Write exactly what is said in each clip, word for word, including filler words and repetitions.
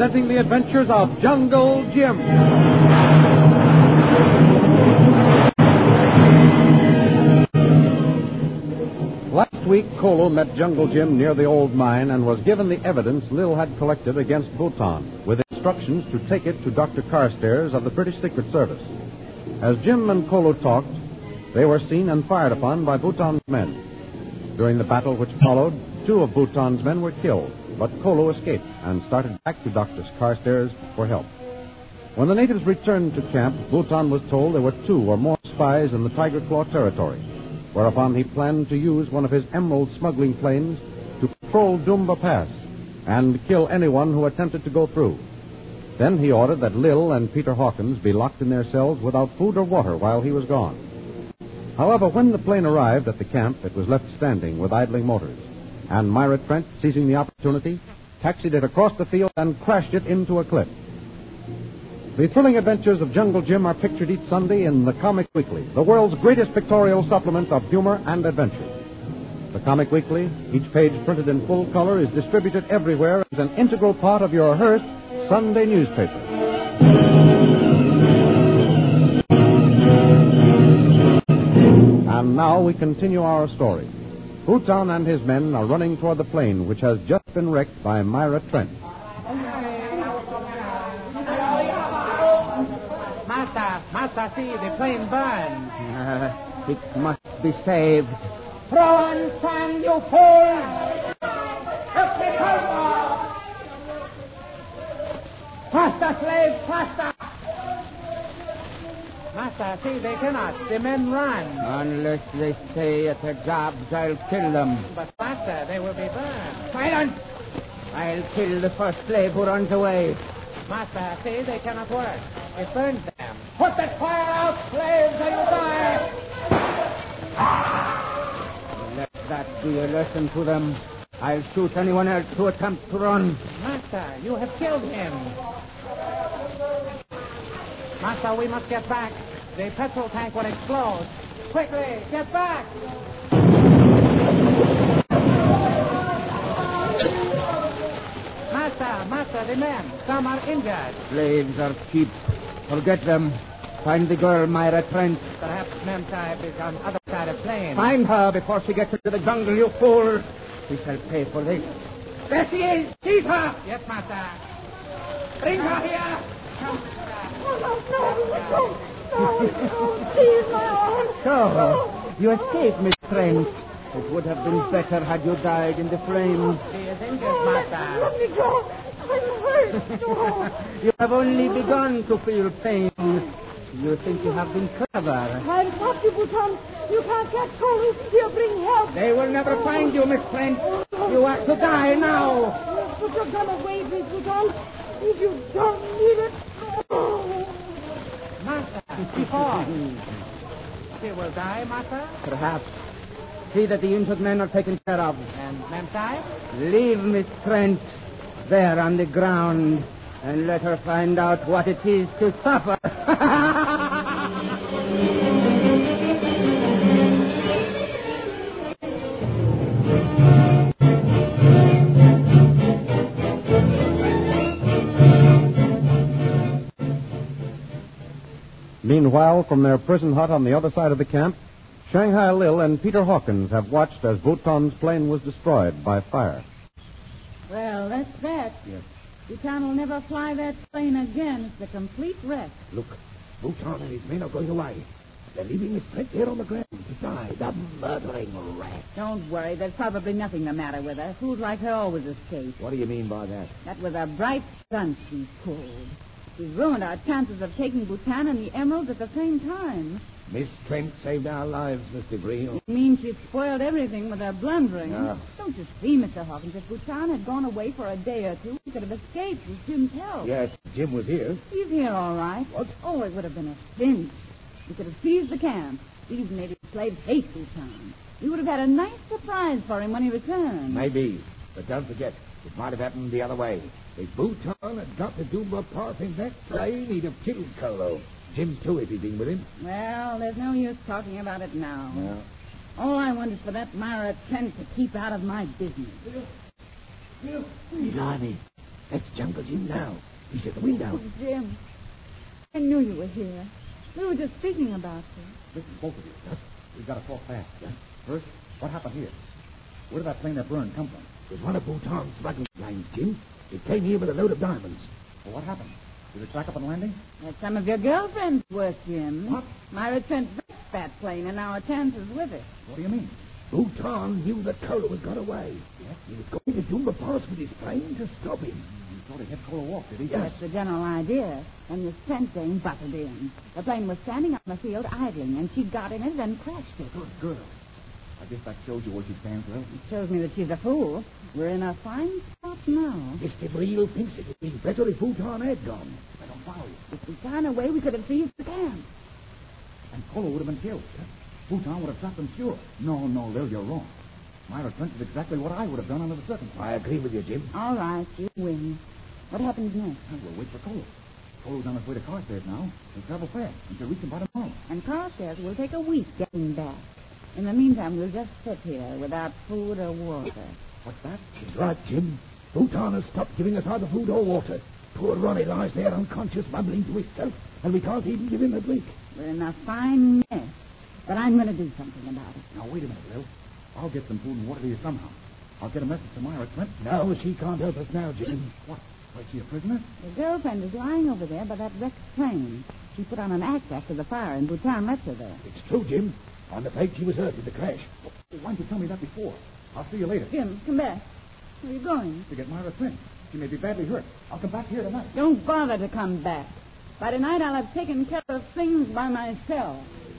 presenting the adventures of Jungle Jim. Last week, Kolo met Jungle Jim near the old mine and was given the evidence Lil had collected against Bhutan, with instructions to take it to Doctor Carstairs of the British Secret Service. As Jim and Kolo talked, they were seen and fired upon by Bhutan's men. During the battle which followed, two of Bhutan's men were killed, but Kolo escaped and started back to Doctor Carstairs for help. When the natives returned to camp, Bhutan was told there were two or more spies in the Tiger Claw territory, whereupon he planned to use one of his emerald smuggling planes to patrol Dumba Pass and kill anyone who attempted to go through. Then he ordered that Lil and Peter Hawkins be locked in their cells without food or water while he was gone. However, when the plane arrived at the camp, it was left standing with idling motors, and Myra Trent, seizing the opportunity, taxied it across the field and crashed it into a cliff. The thrilling adventures of Jungle Jim are pictured each Sunday in the Comic Weekly, the world's greatest pictorial supplement of humor and adventure. The Comic Weekly, each page printed in full color, is distributed everywhere as an integral part of your Hearst Sunday newspaper. And now we continue our story. Bhutan and his men are running toward the plane, which has just been wrecked by Myra Trent. Master, Master, see, the plane burned. Uh, it must be saved. Throw in sand, you fool! Help me, help! Faster, slave, faster! Master, see, they cannot. The men run. Unless they stay at their jobs, I'll kill them. But, Master, they will be burned. Silence! I'll kill the first slave who runs away. Master, see, they cannot work. It burns them. Put that fire out, slaves, or you die! Let that be a lesson to them. I'll shoot anyone else who attempts to run. Master, you have killed him. Master, we must get back. The petrol tank will explode. Quickly, get back! Master, Master, the men. Some are injured. Slaves are cheap. Forget them. Find the girl, Myra Trent. Perhaps Mem Sahib is on the other side of the plane. Find her before she gets into the jungle, you fool. We shall pay for this. There she is. Seize her. Yes, Master. Bring her here. Come, Master. Oh, no, no, no, no, please, my arm. So, you escaped, Miss Trent. It would have been better had you died in the flames. She is injured, Oh, let, Master. let me go. I'm hurt. Oh. You have only begun to feel pain. You think you have been clever. I'll stop you, Bhutan. You can't catch Kolo. He'll bring help. They will never find you, Miss Trent. You are to die now. Put your gun away, please, Bhutan. If you don't need it. Oh. Master, she falls. She will die, Master? Perhaps. See that the injured men are taken care of. And Mem Sahib? Leave Miss Trent there on the ground and let her find out what it is to suffer. Meanwhile, from their prison hut on the other side of the camp, Shanghai Lil and Peter Hawkins have watched as Bhutan's plane was destroyed by fire. Well, that's that. Yes. Bhutan will never fly that plane again. It's a complete wreck. Look, Bhutan and his men are going away. They're leaving Miss Trent here on the ground to die. The murdering rat. Don't worry. There's probably nothing the matter with her. Fools like her always escape. What do you mean by that? That was a bright stunt she pulled. She's ruined our chances of taking Bhutan and the emeralds at the same time. Miss Trent saved our lives, Mister Green. It means she spoiled everything with her blundering. Yeah. Don't you see, Mister Hawkins, if Bhutan had gone away for a day or two, he could have escaped with Jim's help. Yes, Jim was here. He's here, all right. What? Oh, it would have been a cinch. We could have seized the camp. These native slaves hate Bhutan. We would have had a nice surprise for him when he returned. Maybe. But don't forget, it might have happened the other way. If Bhutan had got to Dumba Pass in that plane, he'd have killed Kolo. Jim, too, if he'd been with him. Well, there's no use talking about it now. Well, All I want is for that Myra Trent to keep out of my business. Blimey. That's Jungle Jim now. He's at the window. Oh, Jim, I knew you were here. We were just speaking about you. Listen, both of you. Yes? We've got to talk fast. Yes? First, what happened here? Where did that plane that burned come from? It was one of Bhutan's smuggling planes, Jim. It came here with a load of diamonds. Well, what happened? Did it track up and landing? That's some of your girlfriend's work, Jim. What? Myra Trent wrecked that plane, and our chances with it. What do you mean? Bhutan knew that Kolo had got away. Yes? He was going to Dumba Pass with his plane to stop him. He thought he had Kolo off, did he? Yes. That's the general idea. And this Trent thing butted in. The plane was standing on the field idling, and she got in it and crashed it. Good girl. I guess that shows you where she stands, Will. It shows me that she's a fool. We're in a fine spot now. Mister Breel thinks it would be better if Bhutan had gone. I don't follow you. If we'd gone away, we could have seized the camp. And Kolo would have been killed. Bhutan would have shot them sure. No, no, Lil, you're wrong. Myra Trent did exactly what I would have done under the circumstances. I agree with you, Jim. All right, you win. What happens next? Well, we'll wait for Kolo. Kolo's on his way to Carstairs now. He'll travel fast until reach him by tomorrow. And Carstairs will take a week getting back. In the meantime, we'll just sit here without food or water. What's that? She's right, Jim. Bhutan has stopped giving us either food or water. Poor Ronnie lies there unconscious, mumbling to himself, and we can't even give him a drink. We're in a fine mess. But I'm going to do something about it. Now, wait a minute, Lil. I'll get some food and water to you somehow. I'll get a message to Myra Trent. No, she can't help us now, Jim. What? Was she a prisoner? The girlfriend is lying over there by that wrecked plane. She put on an act after the fire, and Bhutan left her there. It's true, Jim. On the fact she was hurt in the crash. Well, why didn't you tell me that before? I'll see you later. Jim, come back. Where are you going? To get Myra Trent. She may be badly hurt. I'll come back here tonight. Don't bother to come back. By tonight, I'll have taken care of things by myself.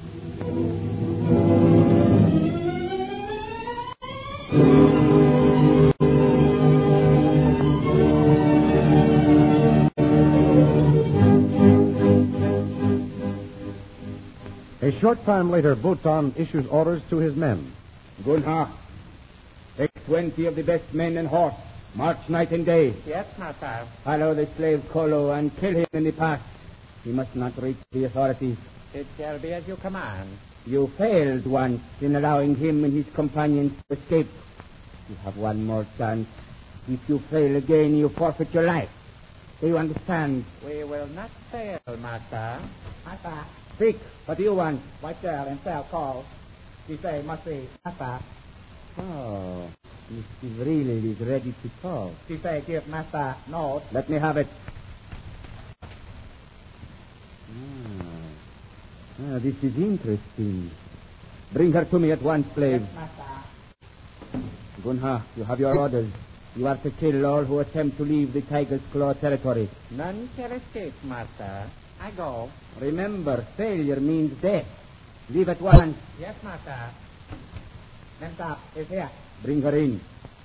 A short time later, Bhutan issues orders to his men. Gunha, take twenty of the best men and horse. March night and day. Yes, master. Follow the slave Kolo and kill him in the pass. He must not reach the authorities. It shall be as you command. You failed once in allowing him and his companions to escape. You have one more chance. If you fail again, you forfeit your life. Do you understand? We will not fail, master. Master. Speak. What do you want? White girl himself calls. She say must be master. Oh, Mister Vreel is ready to talk. She say give master note. Let me have it. Ah. ah, this is interesting. Bring her to me at once, slave. Yes, master. Gunha, you have your orders. You are to kill all who attempt to leave the Tiger's Claw territory. None shall escape, master. I go. Remember, failure means death. Leave at once. Yes, master. Memsap is here. Bring her in.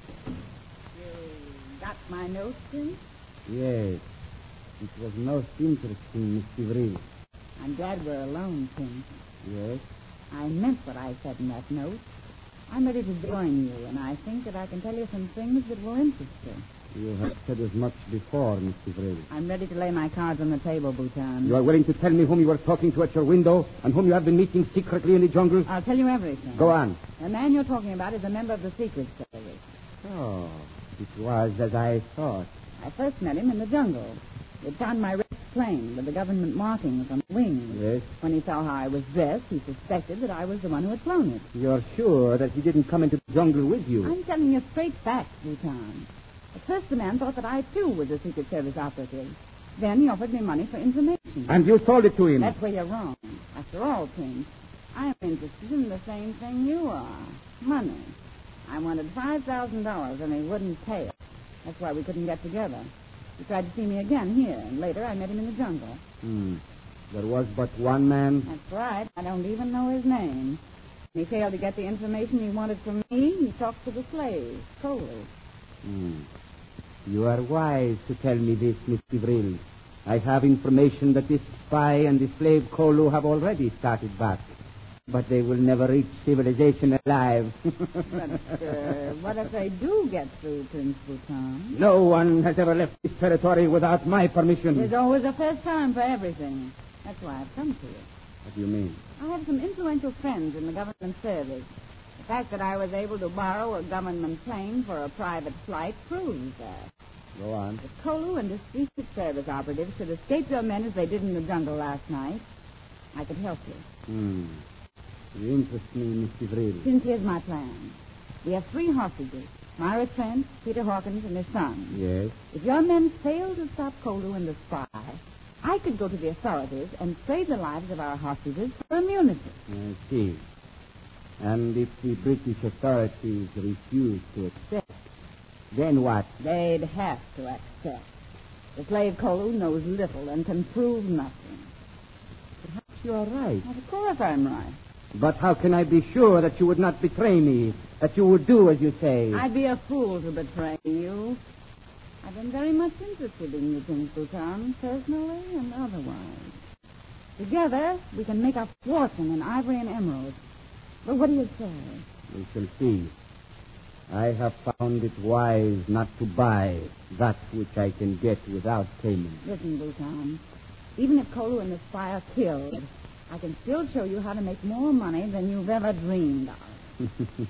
You got my note, Jim? Yes. It was most interesting, Mister Vreel. I'm glad we're alone, Tim. Yes? I meant what I said in that note. I'm ready to join you, and I think that I can tell you some things that will interest you. You have said as much before, Mister Vreel. I'm ready to lay my cards on the table, Bhutan. You are willing to tell me whom you were talking to at your window and whom you have been meeting secretly in the jungle? I'll tell you everything. Go on. The man you're talking about is a member of the Secret Service. Oh, it was as I thought. I first met him in the jungle. He'd found my wrecked plane with the government markings on the wings. Yes? When he saw how I was dressed, he suspected that I was the one who had flown it. You're sure that he didn't come into the jungle with you? I'm telling you straight facts, Bhutan. At first, the man thought that I, too, was a Secret Service operative. Then he offered me money for information. And you sold it to him? That's where you're wrong. After all, Prince, I'm interested in the same thing you are. Money. I wanted five thousand dollars, and he wouldn't pay it. That's why we couldn't get together. He tried to see me again here, and later I met him in the jungle. Hmm. There was but one man? That's right. I don't even know his name. When he failed to get the information he wanted from me, he talked to the slave, Kolo. Hmm. You are wise to tell me this, Mister Vreel. I have information that this spy and the slave Kolo have already started back. But they will never reach civilization alive. But uh, what if they do get through, Prince Bhutan? No one has ever left this territory without my permission. There's always a first time for everything. That's why I've come to you. What do you mean? I have some influential friends in the government service. The fact that I was able to borrow a government plane for a private flight proves that. Go on. If Kolu and the Secret Service operatives should escape your men as they did in the jungle last night, I could help you. Hmm. You interest me, Mister Vril. Since here's my plan. We have three hostages. Myra Trent, Peter Hawkins, and his son. Yes. If your men fail to stop Kolu and the spy, I could go to the authorities and trade the lives of our hostages for immunity. I see. And if the British authorities refuse to accept, then what? They'd have to accept. The slave Kolu knows little and can prove nothing. Perhaps you are right. Of course I'm right. But how can I be sure that you would not betray me, that you would do as you say? I'd be a fool to betray you. I've been very much interested in you, Prince Bhutan, personally and otherwise. Together, we can make a fortune in ivory and emeralds. But what do you say? We shall see. I have found it wise not to buy that which I can get without payment. Listen, Bhutan. Even if Kolu and the spy are killed, I can still show you how to make more money than you've ever dreamed of.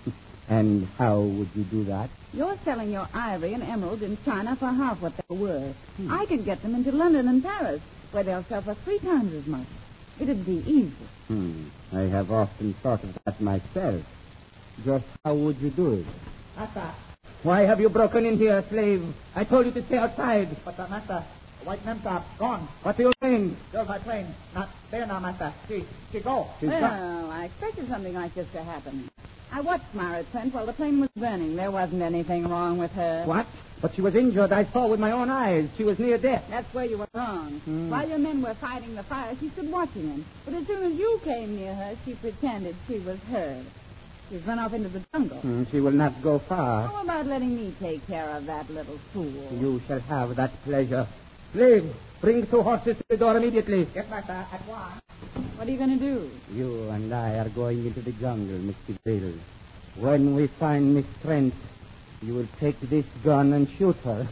And how would you do that? You're selling your ivory and emeralds in China for half what they're worth. Hmm. I could get them into London and Paris, where they'll sell for three times as much. It'd be easy. Hmm. I have often thought of that myself. Just how would you do it? Master. Why have you broken in here, slave? I told you to stay outside. But, uh, Master, the white Memsahib, gone. What do you mean? There's my plane. Not there now, Master. She, she go. She's well, gone. I expected something like this to happen. I watched Myra Trent while the plane was burning. There wasn't anything wrong with her. What? But she was injured. I saw with my own eyes. She was near death. That's where you were wrong. Hmm. While your men were fighting the fire, she stood watching them. But as soon as you came near her, she pretended she was hurt. She's run off into the jungle. Hmm, she will not go far. How about letting me take care of that little fool? You shall have that pleasure. Slave, bring two horses to the door immediately. Yes, Master, at once. What are you going to do? You and I are going into the jungle, Mister Bill. When we find Miss Trent, you will take this gun and shoot her.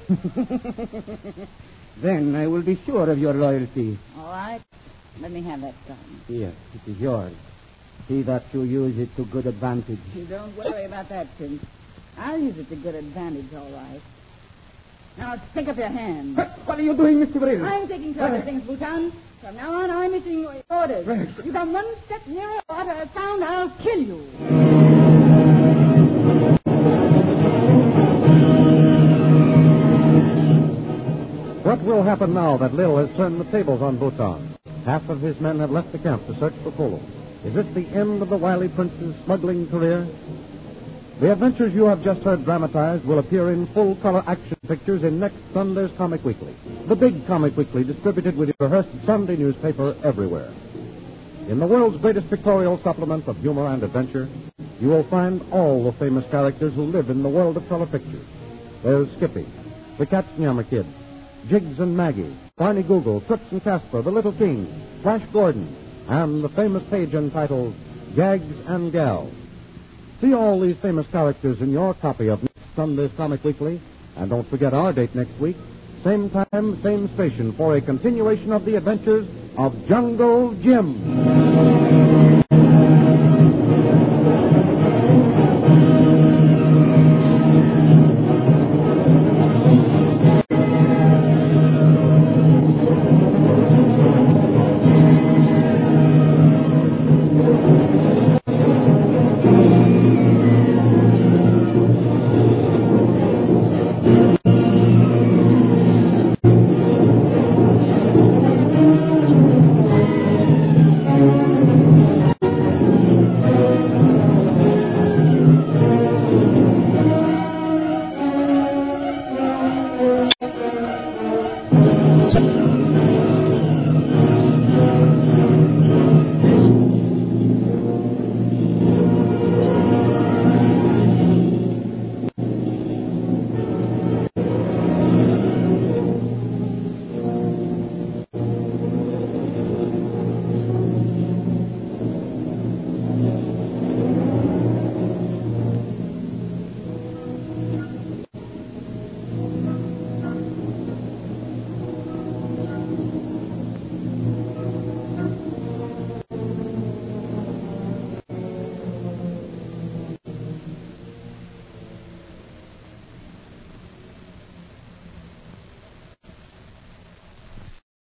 Then I will be sure of your loyalty. All right. Let me have that gun. Here, it is yours. See that you use it to good advantage. You don't worry about that, Prince. I'll use it to good advantage, all right. Now, stick up your hand. But what are you doing, Mister Brill? I'm taking care of things, Bhutan. From now on, I'm issuing orders. Right. You come one step nearer or utter a sound, I'll kill you. What will happen now that Lil has turned the tables on Bhutan? Half of his men have left the camp to search for Kolu. Is this the end of the wily prince's smuggling career? The adventures you have just heard dramatized will appear in full-color action pictures in next Sunday's Comic Weekly, the big Comic Weekly distributed with your Hearst Sunday newspaper everywhere. In the world's greatest pictorial supplement of humor and adventure, you will find all the famous characters who live in the world of color pictures. There's Skippy, the Katzenjammer Kid, Jiggs and Maggie, Barney Google, Toots and Casper, the Little King, Flash Gordon, and the famous page entitled Gags and Gals. See all these famous characters in your copy of next Sunday's Comic Weekly, and don't forget our date next week, same time, same station, for a continuation of the adventures of Jungle Jim.